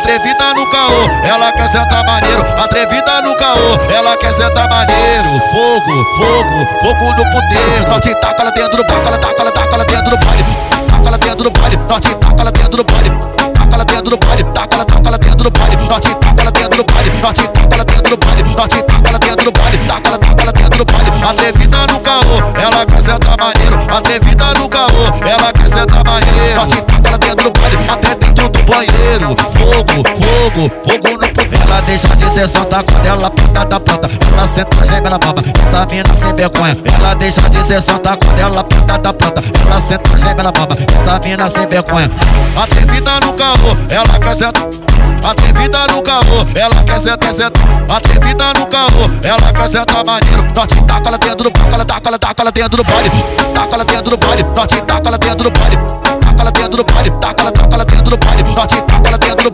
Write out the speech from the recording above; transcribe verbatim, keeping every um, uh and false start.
atrevida no caô, ela quer sentar maneiro. Atrevida no caô, ela quer sentar maneiro. Fogo, fogo, fogo no puteiro. Norte taca ela dentro do taca ela taca ela taca ela dentro do baile. Taca ela dentro do baile, norte taca ela dentro do baile. Taca ela dentro do baile, taca ela taca ela dentro do baile. Norte taca ela dentro do baile, norte taca ela dentro do baile. Norte taca ela dentro do baile, taca ela taca ela dentro do baile. Atrevida no caô, ela quer sentar maneiro. Atrevida no caô, ela quer sentar maneiro. Norte taca ela dentro do baile, até dentro do banheiro. Fogo, fogo, fogo no puteiro. Ela deixa de ser solta quando ela pinta da planta. Ela senta, geme, ela baba, essa mina sem vergonha. Ela deixa de ser solta quando ela pinta da planta. Ela senta, geme, ela baba, essa mina sem vergonha. Atrevida no caô, ela quer sentar. Atrevida no caô, ela quer sentar, sentar. Atrevida no caô, ela quer sentar maneiro. Norte taca ela dentro do taca ela taca ela taca ela dentro do baile. Taca ela dentro do baile, norte taca ela dentro do baile.